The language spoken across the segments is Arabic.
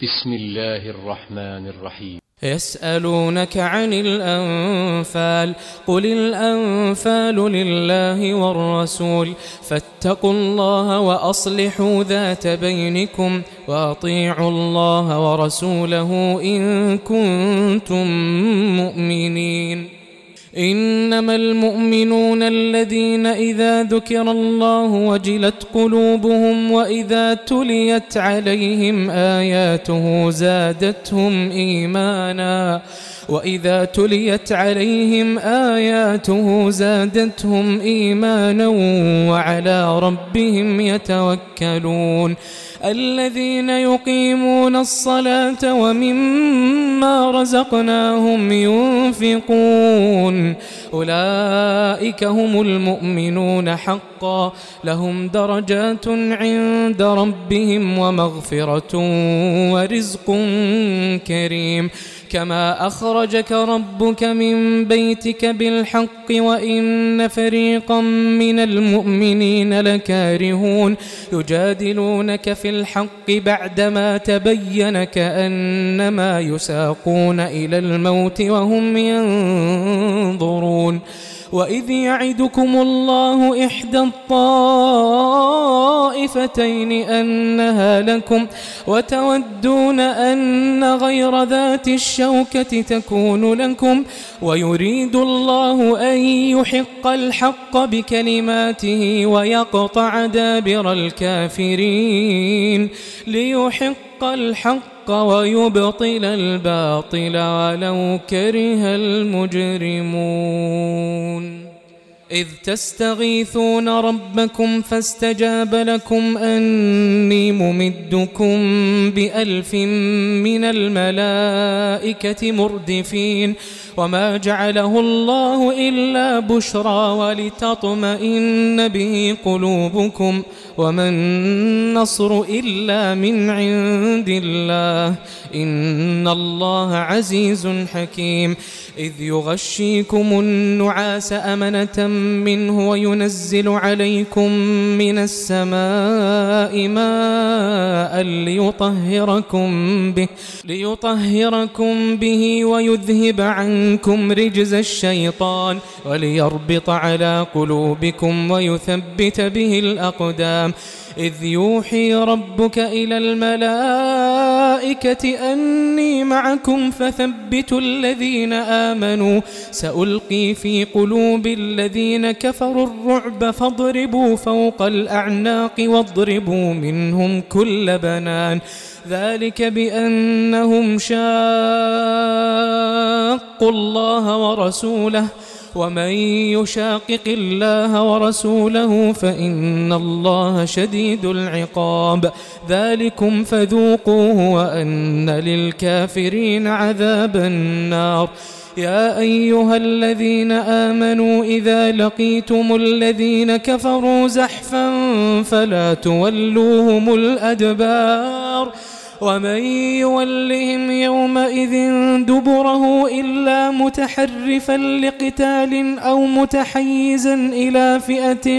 بسم الله الرحمن الرحيم. يسألونك عن الأنفال قل الأنفال لله والرسول فاتقوا الله وأصلحوا ذات بينكم وأطيعوا الله ورسوله إن كنتم مؤمنين. إنما المؤمنون الذين إذا ذكر الله وجلت قلوبهم وإذا تليت عليهم آياته زادتهم آياته وعلى ربهم يتوكلون. الذين يقيمون الصلاة ومما رزقناهم ينفقون أولئك هم المؤمنون حقا لهم درجات عند ربهم ومغفرة ورزق كريم. كما أخرجك ربك من بيتك بالحق وإن فريقا من المؤمنين لكارهون يجادلونك في الحق بعدما تبين كأنما يساقون إلى الموت وهم ينظرون. وإذ يعدكم الله إحدى الطائفتين أنها لكم وتودون أن غير ذات الشوكة تكون لكم ويريد الله أن يحق الحق بكلماته ويقطع دابر الكافرين ليحق الحق ويبطل الباطل ولو كره المجرمون. إذ تستغيثون ربكم فاستجاب لكم أني ممدكم ب1000 من الملائكة مردفين. وما جعله الله إلا بشرى ولتطمئن به قلوبكم وما النصر إلا من عند الله إن الله عزيز حكيم. إذ يغشيكم النعاس أمنة منه وينزل عليكم من السماء ماء ليطهركم به ويذهب عنكم رجز الشيطان وليربط على قلوبكم ويثبت به الأقدام. إذ يوحي ربك إلى الملائكة أني معكم فثبتوا الذين آمنوا سألقي في قلوب الذين كفروا الرعب فاضربوا فوق الأعناق واضربوا منهم كل بنان ذلك بأنهم شاقوا الله ورسوله ومن يشاقق الله ورسوله فإن الله شديد العقاب. ذلكم فذوقوه وأن للكافرين عذاب النار. يا أيها الذين آمنوا إذا لقيتم الذين كفروا زحفا فلا تولوهم الأدبار ومن يولهم يومئذ دبره إلا متحرفا لقتال أو متحيزا إلى فئة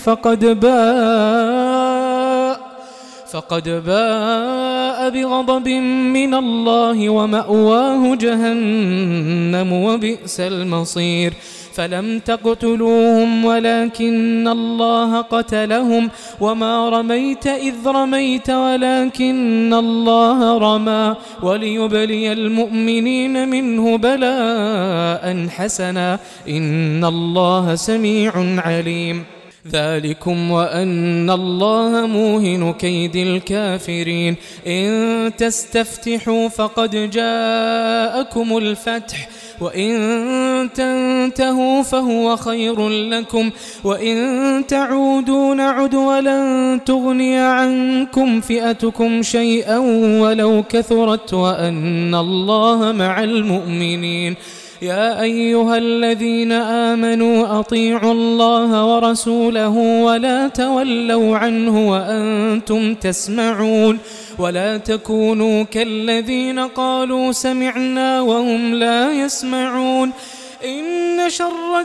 فقد باء بغضب من الله ومأواه جهنم وبئس المصير. فلم تقتلوهم ولكن الله قتلهم وما رميت إذ رميت ولكن الله رمى وليبلي المؤمنين منه بلاء حسنا إن الله سميع عليم. ذلكم وأن الله موهن كيد الكافرين. إن تستفتحوا فقد جاءكم الفتح وإن تنتهوا فهو خير لكم وإن تعودوا نعد ولن تغني عنكم فئتكم شيئا ولو كثرت وأن الله مع المؤمنين. يا أيها الذين آمنوا أطيعوا الله ورسوله ولا تولوا عنه وأنتم تسمعون ولا تكونوا كالذين قالوا سمعنا وهم لا يسمعون. إن شر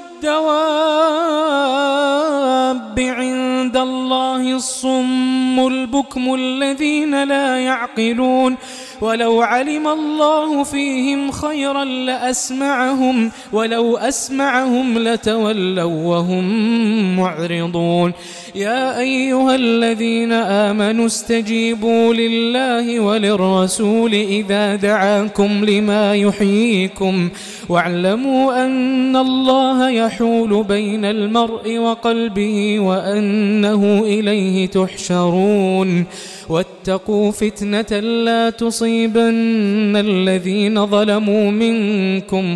الدواب عند الله الصم البكم الذين لا يعقلون ولو علم الله فيهم خيرا لأسمعهم ولو أسمعهم لتولوا وهم معرضون يا أيها الذين آمنوا استجيبوا لله وللرسول إذا دعاكم لما يحييكم واعلموا أن الله يحول بين المرء وقلبه وأنه إليه تحشرون واتقوا فتنة لا تصيبن الذين ظلموا منكم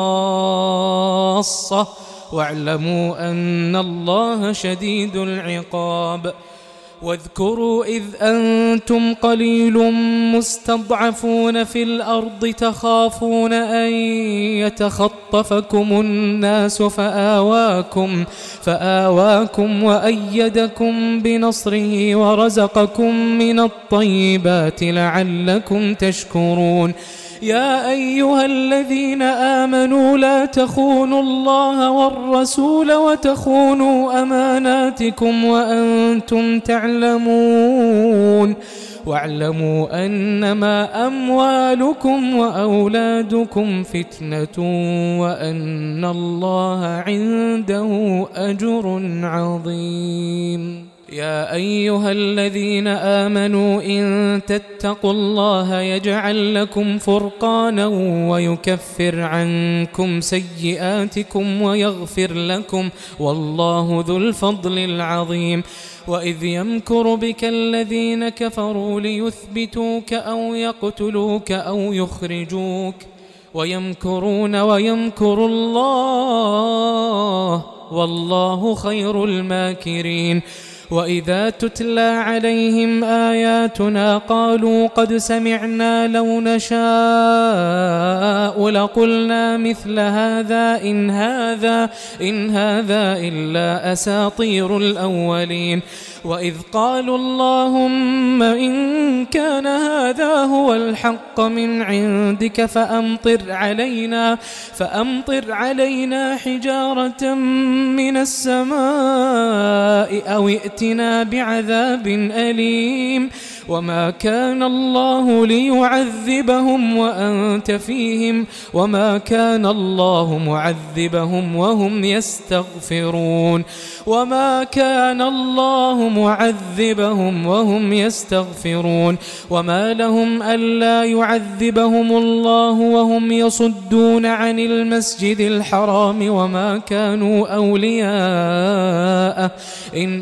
خاصة واعلموا أن الله شديد العقاب واذكروا إذ أنتم قليل مستضعفون في الأرض تخافون أن يتخطفكم الناس فآواكم وأيدكم بنصره ورزقكم من الطيبات لعلكم تشكرون يا أيها الذين آمنوا لا تخونوا الله والرسول وتخونوا أماناتكم وأنتم تعلمون واعلموا أنما أموالكم وأولادكم فتنة وأن الله عنده أجر عظيم يا أيها الذين آمنوا إن تتقوا الله يجعل لكم فرقانا ويكفر عنكم سيئاتكم ويغفر لكم والله ذو الفضل العظيم وإذ يمكر بك الذين كفروا ليثبتوك أو يقتلوك أو يخرجوك ويمكرون ويمكر الله والله خير الماكرين وإذا تتلى عليهم آياتنا قالوا قد سمعنا لو نشاء لقلنا مثل هذا إن هذا إلا أساطير الأولين وإذ قالوا اللهم إن كان هذا هو الحق من عندك فأمطر علينا حجارة من السماء أو ائتنا بعذاب أليم وما كان الله ليعذبهم وأنت فيهم وما كان الله معذبهم وهم يستغفرون وما كان الله معذبهم وهم يستغفرون وما لهم ألا يعذبهم الله وهم يصدون عن المسجد الحرام وما كانوا أولياءه إن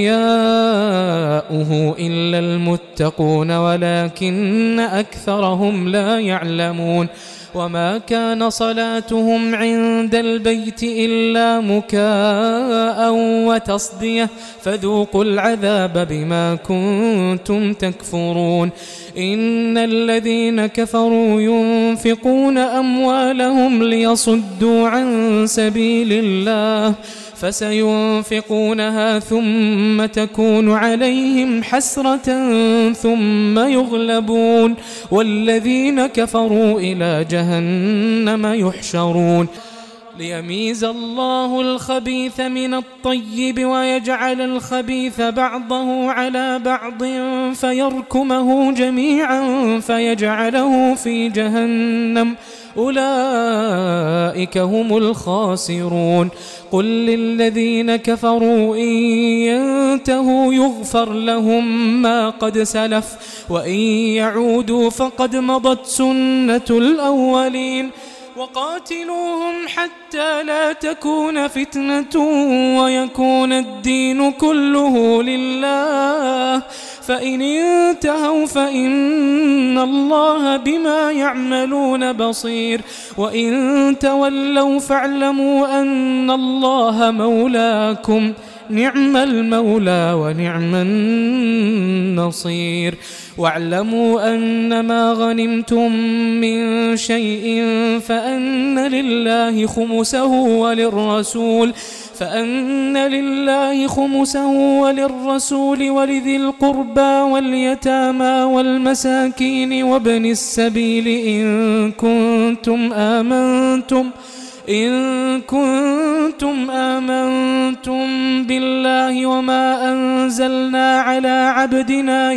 أولياؤه إلا المتقون ولكن أكثرهم لا يعلمون وما كان صلاتهم عند البيت إلا مكاء وتصدية فذوقوا العذاب بما كنتم تكفرون إن الذين كفروا ينفقون أموالهم ليصدوا عن سبيل الله فسينفقونها ثم تكون عليهم حسرة ثم يغلبون والذين كفروا إلى جهنم يحشرون ليميز الله الخبيث من الطيب ويجعل الخبيث بعضه على بعض فيركمه جميعا فيجعله في جهنم أولئك هم الخاسرون قل للذين كفروا إن ينتهوا يغفر لهم ما قد سلف وإن يعودوا فقد مضت سنة الأولين وقاتلوهم حتى لا تكون فتنة ويكون الدين كله لله فإن انتهوا فإن الله بما يعملون بصير وإن تولوا فاعلموا أن الله مولاكم نعم المولى ونعم النصير واعلموا أن ما غنمتم من شيء فأن لله خمسه وللرسول ولذي القربى واليتامى والمساكين وابن السبيل إن كنتم آمنتم بالله وما أنزلنا على عبدنا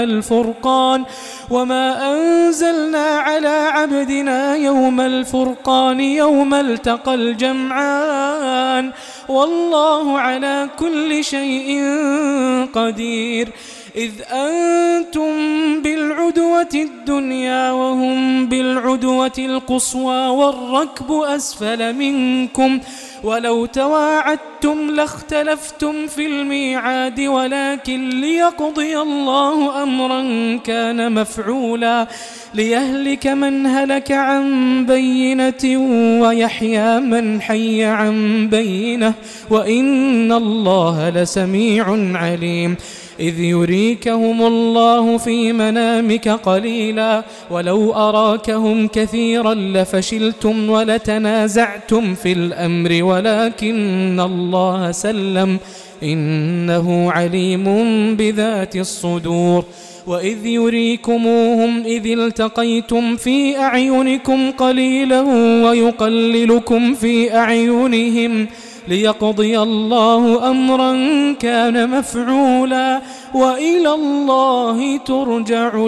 يوم الفرقان يوم التقى الجمعان والله على كل شيء قدير. إذ أنتم بالعدوة الدنيا وهم بالعدوة القصوى والركب أسفل منكم ولو تواعدتم لاختلفتم في الميعاد ولكن ليقضي الله أمرا كان مفعولا ليهلك من هلك عن بينة ويحيى من حي عن بينة وإن الله لسميع عليم. إذ يريكهم الله في منامك قليلا ولو أراكهم كثيرا لفشلتم ولتنازعتم في الأمر ولكن الله سلم إنه عليم بذات الصدور. وإذ يريكموهم إذ التقيتم في أعينكم قليلا ويقللكم في أعينهم ليقضي الله أمرا كان مفعولا وإلى الله ترجع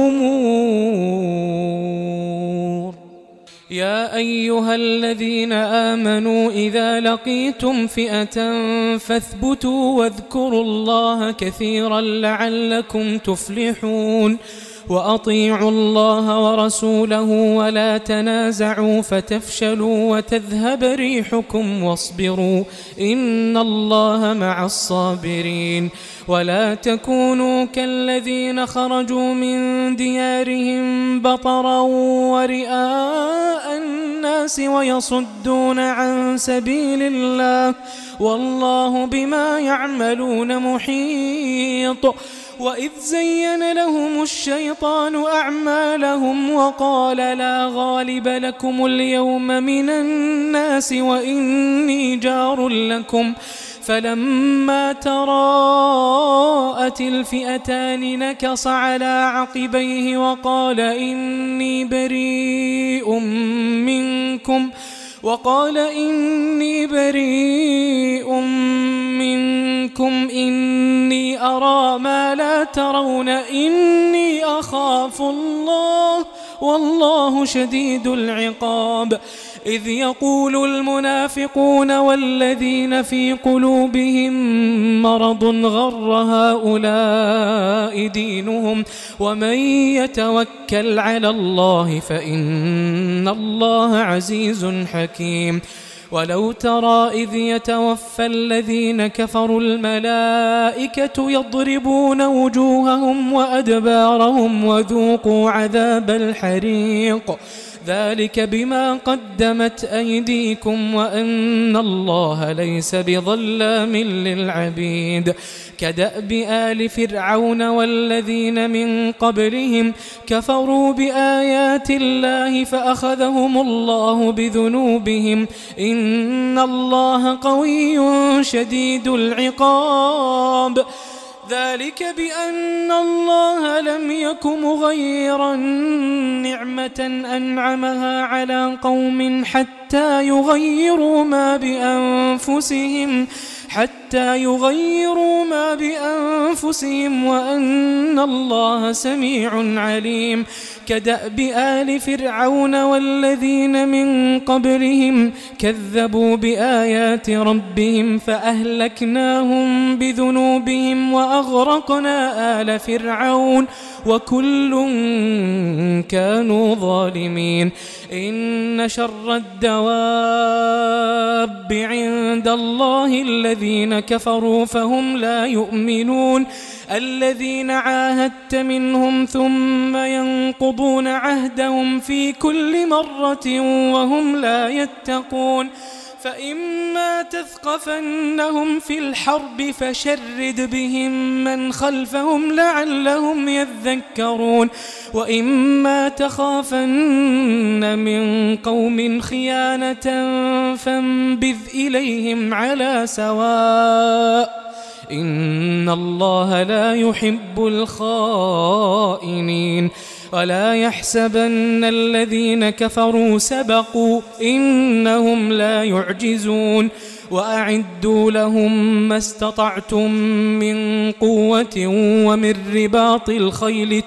الأمور. يا أيها الذين آمنوا إذا لقيتم فئة فاثبتوا واذكروا الله كثيرا لعلكم تفلحون. وأطيعوا الله ورسوله ولا تنازعوا فتفشلوا وتذهب ريحكم واصبروا إن الله مع الصابرين. ولا تكونوا كالذين خرجوا من ديارهم بطرا ورئاء الناس ويصدون عن سبيل الله والله بما يعملون محيط. وإذ زين لهم الشيطان أعمالهم وقال لا غالب لكم اليوم من الناس وإني جار لكم فلما تراءت الفئتان نكص على عقبيه وقال إني بريء منكم إني أرى ما لا ترون إني أخاف الله والله شديد العقاب. إذ يقول المنافقون والذين في قلوبهم مرض غر هؤلاء دينهم ومن يتوكل على الله فإن الله عزيز حكيم. ولو ترى إذ يتوفى الذين كفروا الملائكة يضربون وجوههم وأدبارهم وذوقوا عذاب الحريق ذلك بما قدمت أيديكم وأن الله ليس بظلام للعبيد. كدأب آل فرعون والذين من قبلهم كفروا بآيات الله فأخذهم الله بذنوبهم إن الله قوي شديد العقاب. ذلك بأن الله لم يك مغيرا نعمة أنعمها على قوم حتى يغيروا ما بأنفسهم وأن الله سميع عليم. كدأب آل فرعون والذين من قبلهم كذبوا بآيات ربهم فأهلكناهم بذنوبهم وأغرقنا آل فرعون وكل كانوا ظالمين. إن شر الدواب عند الله الذين كفروا فهم لا يؤمنون. الذين عاهدت منهم ثم ينقضون عهدهم في كل مرة وهم لا يتقون. فإما تثقفنهم في الحرب فشرد بهم من خلفهم لعلهم يذكرون. وإما تخافن من قوم خيانة فانبذ إليهم على سواء إن الله لا يحب الخائنين. ولا يحسبن الذين كفروا سبقوا إنهم لا يعجزون وأعدوا لهم ما استطعتم من قوة ومن رباط الخيل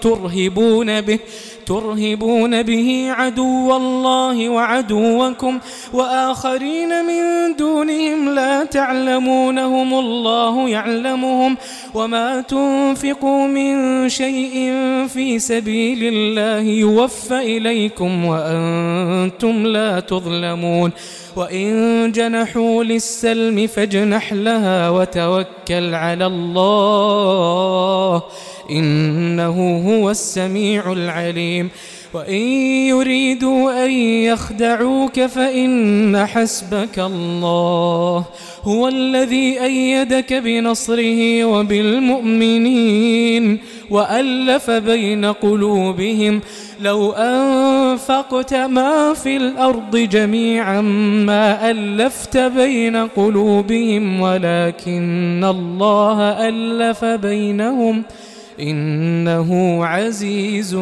ترهبون به عدو الله وعدوكم وآخرين من دونهم لا تعلمونهم الله يعلمهم وما تنفقوا من شيء في سبيل الله يوفى إليكم وأنتم لا تظلمون وإن جنحوا للسلم فاجنح لها وتوكل على الله إنه هو السميع العليم وإن يريدوا أن يخدعوك فإن حسبك الله هو الذي أيدك بنصره وبالمؤمنين وألف بين قلوبهم لو أنفقت ما في الأرض جميعا ما ألفت بين قلوبهم ولكن الله ألف بينهم إنه عزيز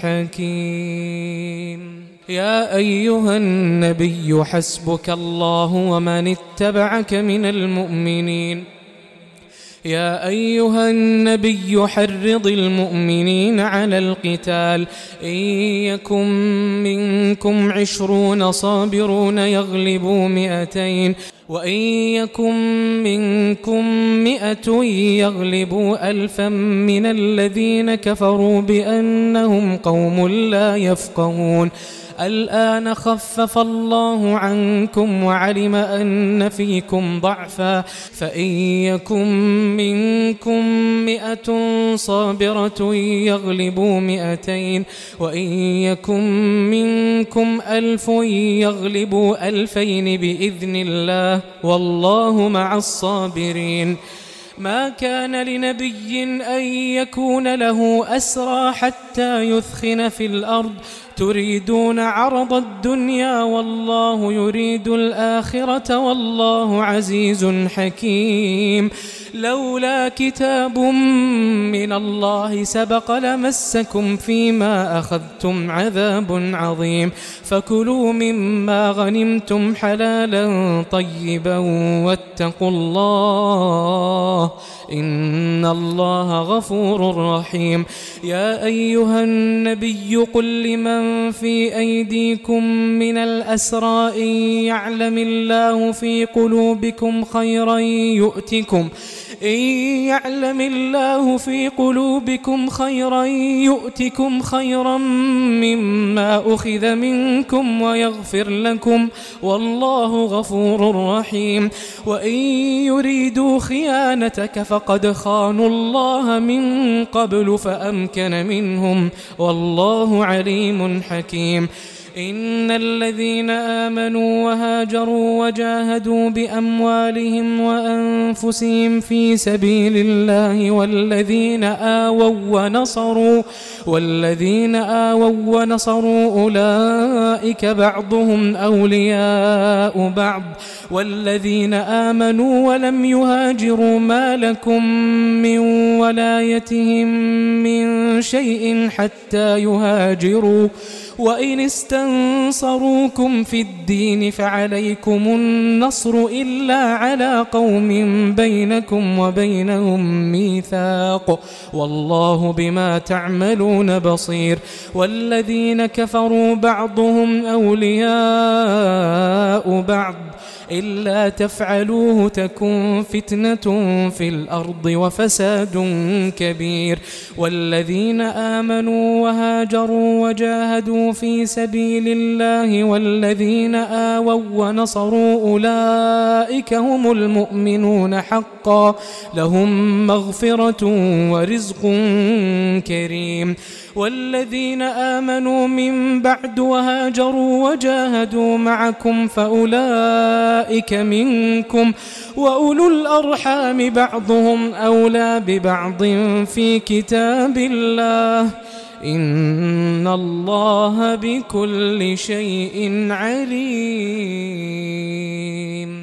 حكيم يا أيها النبي حسبك الله ومن اتبعك من المؤمنين يا أيها النبي حرض المؤمنين على القتال إن يكن منكم 20 صابرون يغلبوا 200 وإن يكن منكم 100 يغلبوا 1000 من الذين كفروا بأنهم قوم لا يفقهون الآن خفف الله عنكم وعلم أن فيكم ضعفا فإن يكن منكم 100 صابرة يغلبوا 200 وإن يكن منكم 1000 يغلبوا 2000 بإذن الله والله مع الصابرين ما كان لنبي أن يكون له أسرى حتى يثخن في الأرض تريدون عرض الدنيا والله يريد الآخرة والله عزيز حكيم لولا كتاب من الله سبق لمسكم فيما أخذتم عذاب عظيم فكلوا مما غنمتم حلالا طيبا واتقوا الله إن الله غفور رحيم يا أيها النبي قل لمن في أيديكم من الأسرى إن يعلم الله في قلوبكم خيرا يؤتكم خيرا مما أخذ منكم ويغفر لكم والله غفور رحيم وإن يريدوا خيانتك فقد خانوا الله من قبل فأمكن منهم والله عليم حكيم إن الذين آمنوا وهاجروا وجاهدوا بأموالهم وأنفسهم في سبيل الله والذين آووا ونصروا أولئك بعضهم أولياء بعض والذين آمنوا ولم يهاجروا ما لكم من ولايتهم من شيء حتى يهاجروا وإن استنصروكم في الدين فعليكم النصر إلا على قوم بينكم وبينهم ميثاق والله بما تعملون بصير والذين كفروا بعضهم أولياء بعض إلا تفعلوه تكن فتنة في الأرض وفساد كبير والذين آمنوا وهاجروا وجاهدوا في سبيل الله والذين آووا ونصروا أولئك هم المؤمنون حقا لهم مغفرة ورزق كريم والذين آمنوا من بعد وهاجروا وجاهدوا معكم فأولئك منكم وأولو الأرحام بعضهم أولى ببعض في كتاب الله إن الله بكل شيء عليم